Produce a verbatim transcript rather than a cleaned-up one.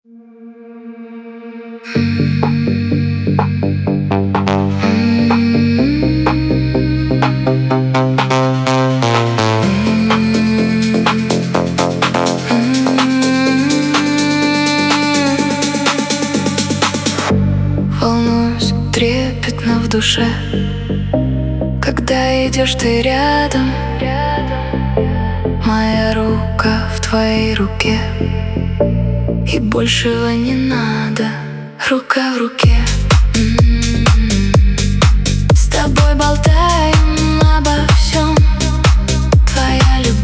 Волнуюсь трепетно в душе, когда идешь ты рядом. Моя рука в твоей руке, и большего не надо. Рука в руке. М-м-м. С тобой болтаем обо всем. Твоя любовь